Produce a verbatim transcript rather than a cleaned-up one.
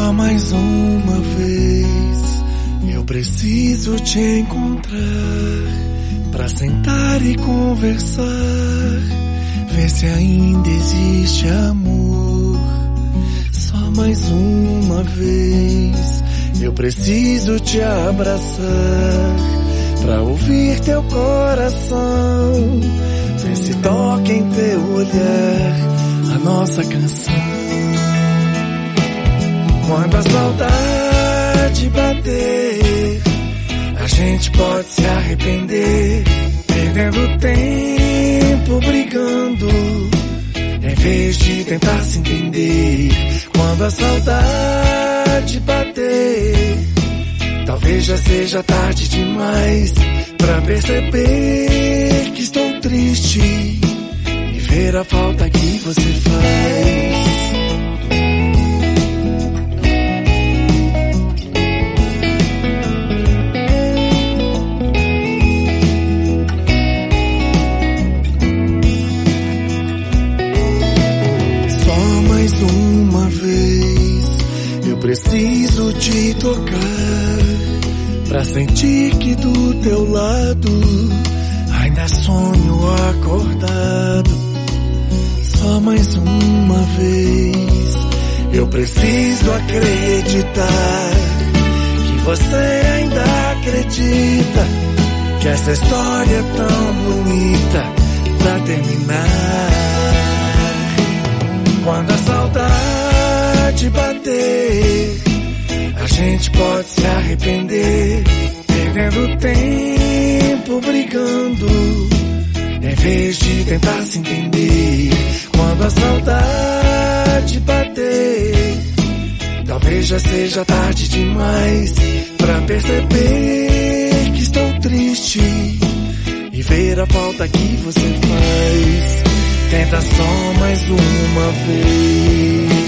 Só mais uma vez eu preciso te encontrar pra sentar e conversar, ver se ainda existe amor. Só mais uma vez eu preciso te abraçar pra ouvir teu coração, ver se toca em teu olhar a nossa canção. Quando a saudade bater, a gente pode se arrepender, perdendo tempo brigando, em vez de tentar se entender. Quando a saudade bater, talvez já seja tarde demais pra perceber que estou triste e ver a falta que você faz. Uma vez eu preciso te tocar pra sentir que do teu lado ainda sonho acordado. Só mais uma vez eu preciso acreditar que você ainda acredita que essa história é tão bonita pra terminar. Quando a saudade bater, a gente pode se arrepender, perdendo tempo brigando, em vez de tentar se entender. Quando a saudade bater, talvez já seja tarde demais pra perceber que estou triste e ver a falta que você faz. Tenta só mais uma vez.